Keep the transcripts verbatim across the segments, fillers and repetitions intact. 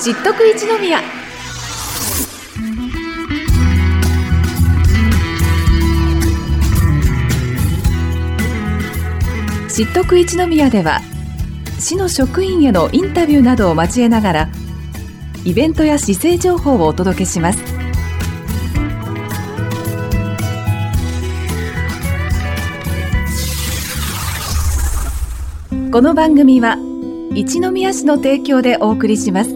知っとく一宮。知っとく一宮では市の職員へのインタビューなどを交えながらイベントや市政情報をお届けします。この番組は一宮市の提供でお送りします。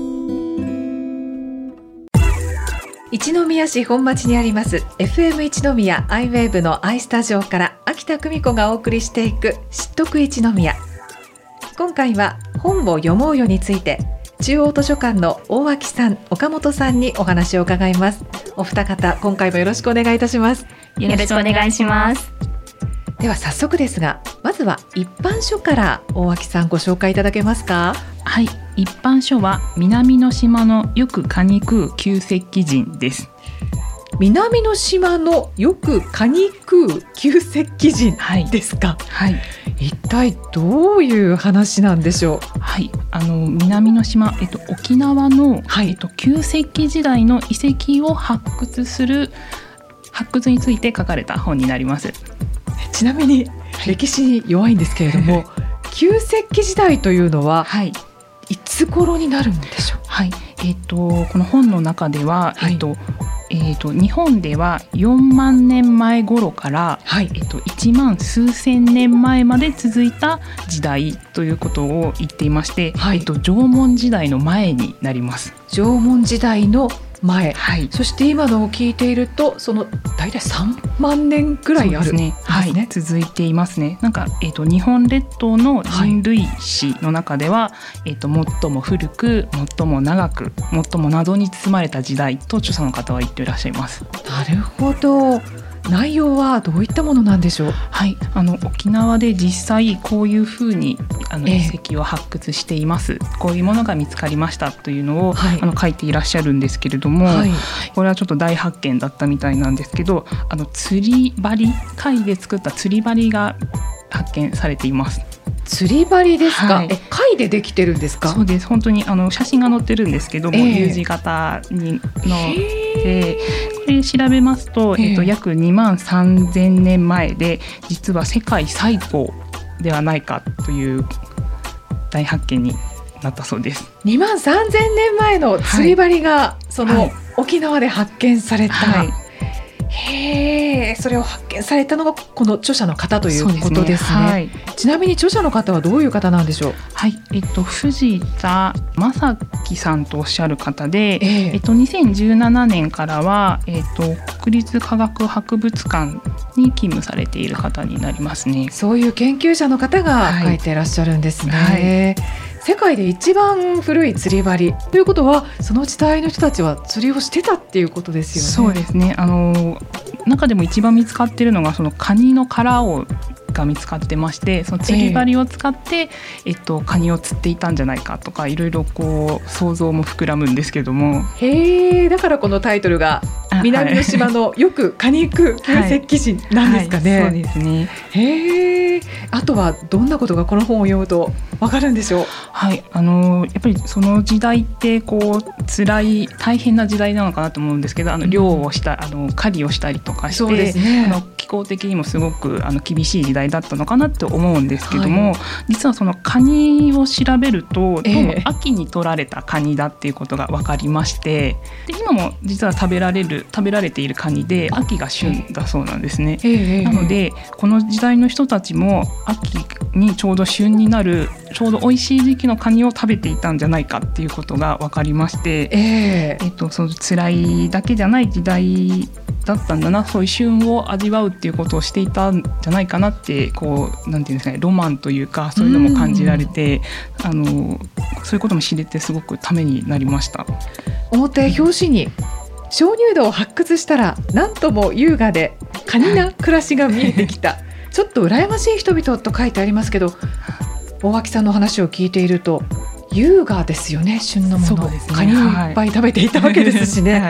一宮市本町にあります エフエム 一宮アイウェーブのアイスタジオから秋田久美子がお送りしていく知っとく一宮。今回は本を読もうよについて中央図書館の大脇さん、岡本さんにお話を伺います。お二方、今回もよろしくお願いいたします。 よろしくお願いします。 では早速ですが、まずは一般書から大脇さんご紹介いただけますか？ はい、一般書は南の島のよく蚊に食う旧石器人です。 南の島のよく蚊に食う旧石器人ですか？ はい、はい、 一体どういう話なんでしょう？ はい、あの南の島、えっと、沖縄の、はい、えっと、旧石器時代の遺跡を発掘する発掘について書かれた本になります。 ちなみに歴史に弱いんですけれども、はい、旧石器時代というのは、はい、いつ頃になるんでしょう？ はい、えっと、この本の中では、はい、えっとえー、と日本ではよんまんねんまえ頃から、はい、えー、といちまん数千年前まで続いた時代ということを言っていまして、はい、えー、と縄文時代の前になります。 縄文時代の前、 はい、 そして今のを聞いているとその大体さんまんねんぐらいある。 そうですね、はい、続いていますね。なんか、えー、と日本列島の人類史の中では、はい、えー、と最も古く最も長く最も謎に包まれた時代と著者の方は言っていらっしゃいます。 なるほど。内容はどういったものなんでしょう？ はい、あの沖縄で実際こういうふうにあの遺跡を発掘しています、えー、こういうものが見つかりましたというのを、はい、あの書いていらっしゃるんですけれども、はい、これはちょっと大発見だったみたいなんですけど、あの釣り針、貝で作った釣り針が発見されています。 釣り針ですか？はい、え、貝でできてるんですか？ そうです。本当にあの写真が載ってるんですけども、えー、U 字型にので、これ調べますと、えーえー、と約にまんさんぜんねんまえで実は世界最古ではないかという大発見になったそうです。 にまんさんぜんねんまえの釣り針が、はい、その、はい、沖縄で発見された、はい、へー、それを発見されたのがこの著者の方ということですね。 そうですね、はい、 ちなみに著者の方はどういう方なんでしょう？ はい、えっと、藤田正樹さんとおっしゃる方で、えーえっと、にせんじゅうななねんからは、えっと、国立科学博物館に勤務されている方になりますね。 そういう研究者の方が書いていらっしゃるんですね。はいはい、世界で一番古い釣り針ということは、その時代の人たちは釣りをしてたっていうことですよね。 そうですね、あの中でも一番見つかっているのがそのカニの殻をが見つかってまして、その釣り針を使って、えーえっと、カニを釣っていたんじゃないかとか、いろいろこう想像も膨らむんですけども。 へー、だからこのタイトルが南の島のよくカニ食う旧石器人なんですかね。 はいはい、そうですね。 へー、あとはどんなことがこの本を読むとわかるんでしょう？ はい、あのやっぱりその時代ってこう辛い大変な時代なのかなと思うんですけど、あの漁をした、うん、あの狩りをしたりとかして、そうですね、あの気候的にもすごくあの厳しい時代だったのかなって思うんですけども、はい、実はそのカニを調べると、どうも秋に取られたカニだっていうことが分かりまして、で今も実は食べられる食べられているカニで秋が旬だそうなんですね。なのでこの時代の人たちも秋にちょうど旬になるちょうど美味しい時期のカニを食べていたんじゃないかっていうことが分かりまして、えーえっと、その辛いだけじゃない時代だったんだな、そういう旬を味わうっていうことをしていたんじゃないかなって、こうなんていうんですかね、ロマンというかそういうのも感じられて、あのそういうことも知れてすごくためになりました。 表表紙に鍾乳洞を発掘したらなんとも優雅でカニな暮らしが見えてきた、はい、ちょっと羨ましい人々と書いてありますけど、大脇さんの話を聞いていると優雅ですよね。旬のもの、ね、カニをいっぱい食べていたわけですしね、はい、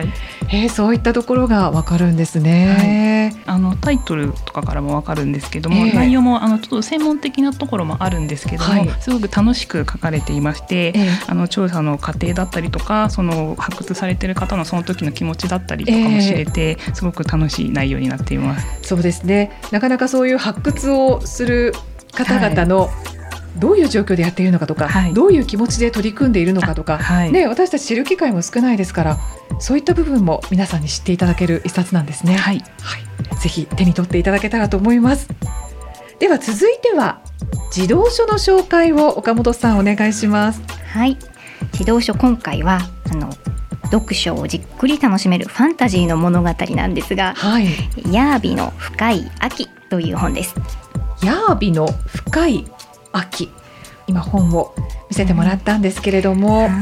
えー、そういったところがわかるんですね、 はい、あのタイトルとかからもわかるんですけども、えー、内容もあのちょっと専門的なところもあるんですけども、はい、すごく楽しく書かれていまして、えー、あの調査の過程だったりとかその発掘されている方のその時の気持ちだったりとかも知れて、えー、すごく楽しい内容になっています。 そうですね、なかなかそういう発掘をする方々の、はい、どういう状況でやっているのかとか、はい、どういう気持ちで取り組んでいるのかとか、はいね、私たち知る機会も少ないですから、そういった部分も皆さんに知っていただける一冊なんですね、はいはい、ぜひ手に取っていただけたらと思います。では続いては児童書の紹介を岡本さんお願いします。 はい、児童書、今回はあの読書をじっくり楽しめるファンタジーの物語なんですが、はい、ヤービの深い秋という本です。 ヤービの深い秋、今本を見せてもらったんですけれども、はい、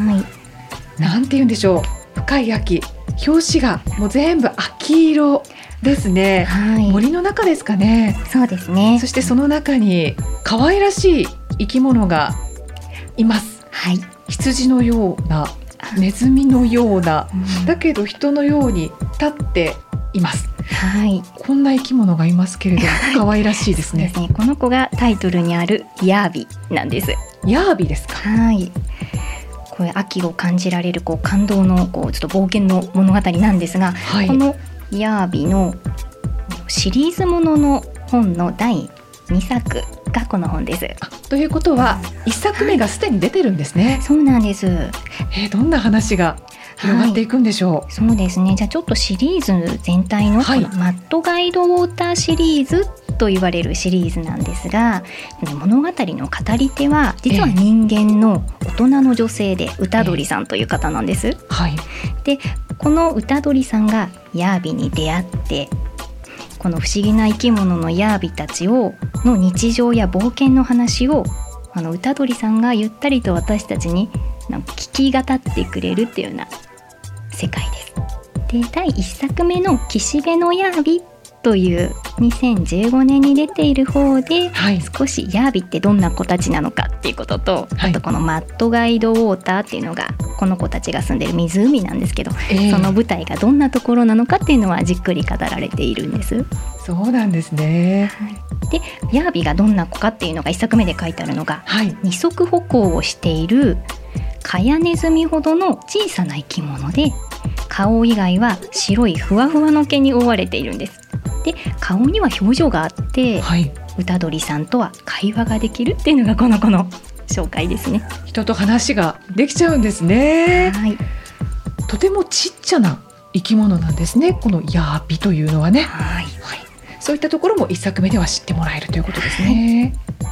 なんて言うんでしょう、深い秋、表紙がもう全部秋色ですね、はい、森の中ですかね。 そうですね。 そしてその中に可愛らしい生き物がいます、はい、羊のような、ネズミのような、うん、だけど人のように立っています、はい、こんな生き物がいますけれど可愛らしいですね。 そうですね、この子がタイトルにあるヤービなんです。 ヤービですか。 はい、これ秋を感じられるこう感動のこうちょっと冒険の物語なんですが、はい、このヤービのシリーズものの本のだいにさくがこの本です。 ということはいっさくめがすでに出てるんですね、はい、 そうなんです。 えー、どんな話が広がっていくんでしょう。はい、 そうですね、じゃあちょっとシリーズ全体の、はい、マッドガイドウォーターシリーズと言われるシリーズなんですが、物語の語り手は実は人間の大人の女性で歌鳥さんという方なんです、えーはい、でこの歌鳥さんがヤービに出会って、この不思議な生き物のヤービたちをの日常や冒険の話をあの歌鳥さんがゆったりと私たちになんか聞き語ってくれるっていうような世界です。でだいいっさくめの岸辺のヤービというにせんじゅうごねんに出ている方で、はい、少しヤービってどんな子たちなのかっていうことと、はい、あとこのマッドガイドウォーターっていうのがこの子たちが住んでる湖なんですけど、えー、その舞台がどんなところなのかっていうのはじっくり語られているんです。 そうなんですね、 はい、でヤービがどんな子かっていうのがいっさくめで書いてあるのが、はい、二足歩行をしているカヤネズミほどの小さな生き物で、顔以外は白いふわふわの毛に覆われているんです。で顔には表情があって、はい、歌鳥さんとは会話ができるっていうのがこの子の紹介ですね。 人と話ができちゃうんですね、はい、とてもちっちゃな生き物なんですね、このヤービというのはね、はいはい、そういったところもいっさくめでは知ってもらえるということですね、はい、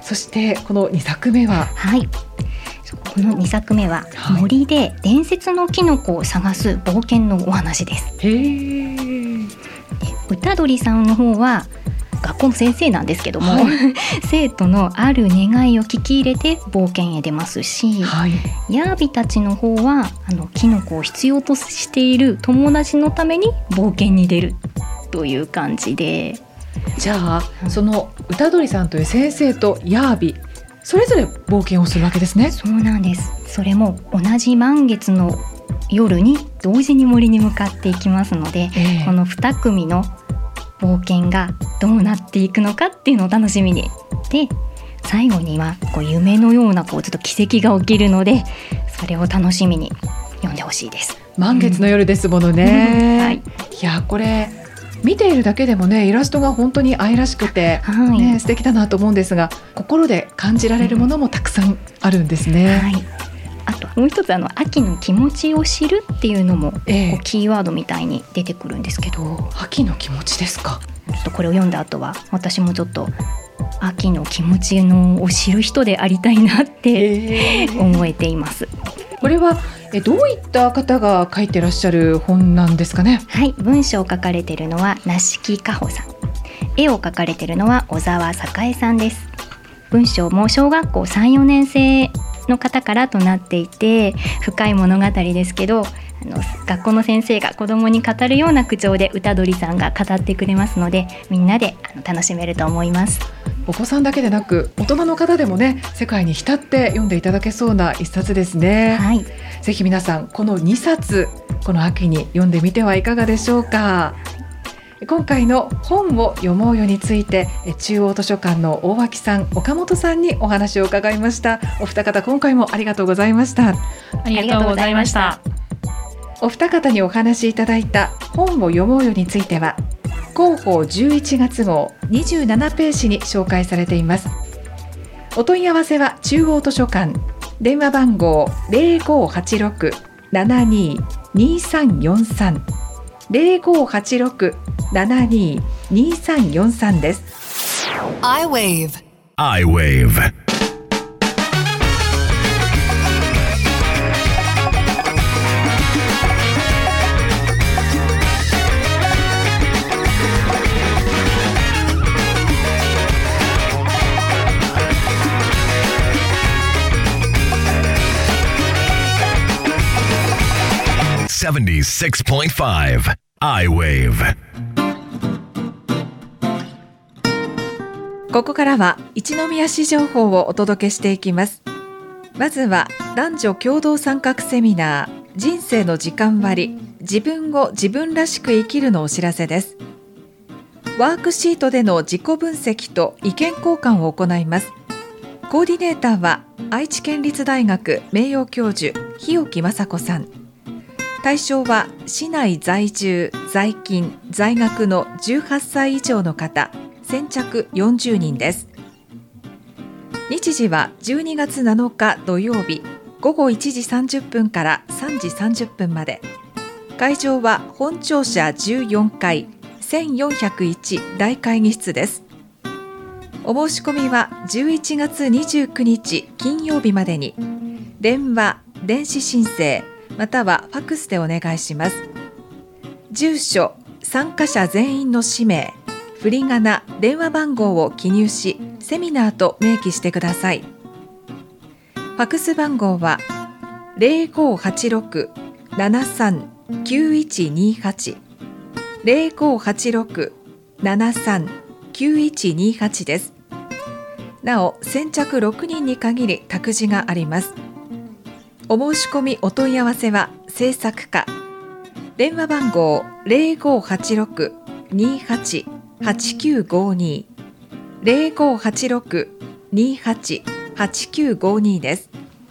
そしてこのにさくめは、はい、 このにさくめは森で伝説のキノコを探す冒険のお話です。へー。歌鳥さんの方は学校の先生なんですけども、はい、生徒のある願いを聞き入れて冒険へ出ますし、はい、ヤービたちの方はあのキノコを必要としている友達のために冒険に出るという感じで、 じゃあ、うん、その歌鳥さんという先生とヤービそれぞれ冒険をするわけですね。 そうなんです。それも同じ満月の夜に同時に森に向かっていきますので、えー、このに組の冒険がどうなっていくのかっていうのを楽しみに、で最後にはこう夢のようなこうちょっと奇跡が起きるので、それを楽しみに読んでほしいです。 満月の夜ですものね、うんはい、いやこれ見ているだけでもね、イラストが本当に愛らしくて、はいね、素敵だなと思うんですが、心で感じられるものもたくさんあるんですね、うんはい、 あともう一つあの秋の気持ちを知るっていうのも、えー、こうキーワードみたいに出てくるんですけど、 秋の気持ちですか。 ちょっとこれを読んだ後は私もちょっと秋の気持ちのを知る人でありたいなって、えー、思えています。 これはえどういった方が書いてらっしゃる本なんですかね。 はい、文章を書かれているのは梨木香穂さん、絵を描かれているのは小沢栄さんです。文章も小学校さん、よねん生の方からとなっていて、深い物語ですけど、あの学校の先生が子どもに語るような口調で歌取さんが語ってくれますので、みんなであの楽しめると思います。 お子さんだけでなく大人の方でもね、世界に浸って読んでいただけそうな一冊ですね、はい、ぜひ皆さんこのにさつこの秋に読んでみてはいかがでしょうか。今回の本を読もうよについて、中央図書館の大脇さん、岡本さんにお話を伺いました。お二方今回もありがとうございました。 ありがとうございました。 お二方にお話しいただいた本を読もうよについては広報じゅういちがつ号にじゅうななページに紹介されています。お問い合わせは中央図書館、電話番号 ゼロごはちろく ななにー にさんよんさん ゼロごはちろく ななにー にさんよんさん です。 iWave iWave seventy-six point five iWave。 ここからは一宮市情報をお届けしていきます。まずは男女共同参画セミナー、人生の時間割、自分を自分らしく生きるのお知らせです。ワークシートでの自己分析と意見交換を行います。コーディネーターは愛知県立大学名誉教授日置雅子さん。対象は市内在住、在勤、在学のじゅうはっさい以上の方、先着よんじゅうにんです。日時はじゅうにがつなのか土曜日、ごごいちじさんじゅっぷんからさんじさんじゅっぷんまで。会場は本庁舎じゅうよんかい、せんよんひゃくいち大会議室です。お申し込みはじゅういちがつにじゅうくにち金曜日までに、電話、電子申請、またはファックスでお願いします。住所、参加者全員の氏名、振り仮名、電話番号を記入し、セミナーと明記してください。ファックス番号は ゼロごはちろく ななさん きゅういちにはち ゼロごはちろく ななさん きゅういちにはち です。なお、先着ろくにんに限り託児があります。お申し込みお問い合わせは制作課、電話番号 ゼロごはちろく にはち はちきゅうごに ゼロごはちろく にはち はちきゅうごに です。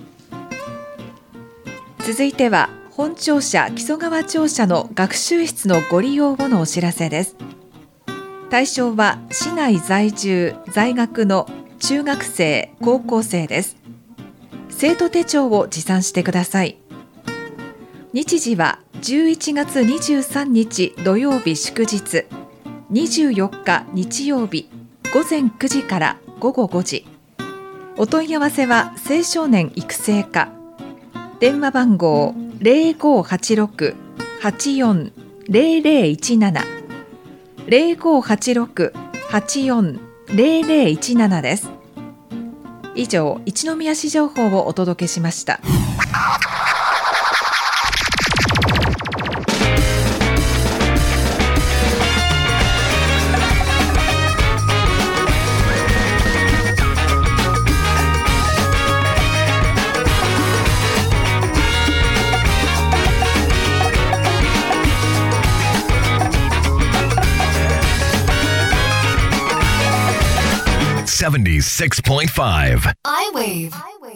続いては本庁舎木曽川庁舎の学習室のご利用後のお知らせです。対象は市内在住、在学の中学生、高校生です。生徒手帳を持参してください。日時はじゅういちがつにじゅうさんにち土曜日祝日、にじゅうよっか日曜日、ごぜんくじからごごごじ。お問い合わせは青少年育成課、電話番号 ゼロごはちろく はちよん ゼロゼロいちなな ゼロごはちろく はちよん ゼロゼロいちなな です。以上、一宮市情報をお届けしました。 seventy-six point five iWave。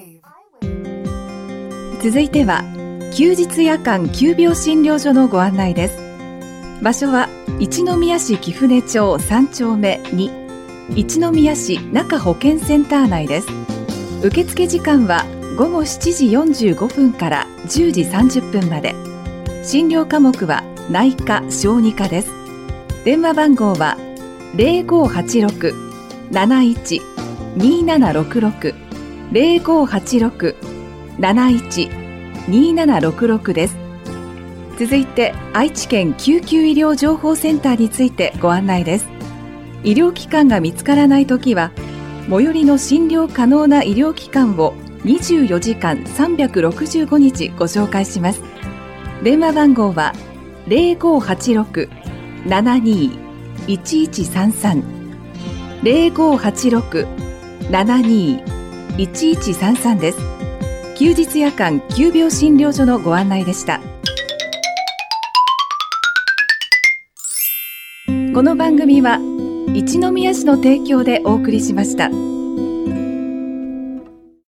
続いては休日夜間急病診療所のご案内です。場所は一宮市貴船町さんちょうめに、一宮市中保健センター内です。受付時間はごごしちじよんじゅうごふんからじゅうじさんじゅっぷんまで。診療科目は内科・小児科です。電話番号はゼロごはちろく なないち にななろくろく ゼロごはちろく なないち にななろくろく です。続いて愛知県救急医療情報センターについてご案内です。医療機関が見つからないときは、最寄りの診療可能な医療機関をにじゅうよじかんさんびゃくろくじゅうごにちご紹介します。電話番号は ゼロごはちろく ななにー いちいちさんさん ゼロごはちろく ななにー いちいちさんさん です。休日夜間急病診療所のご案内でした。この番組は一宮市の提供でお送りしました。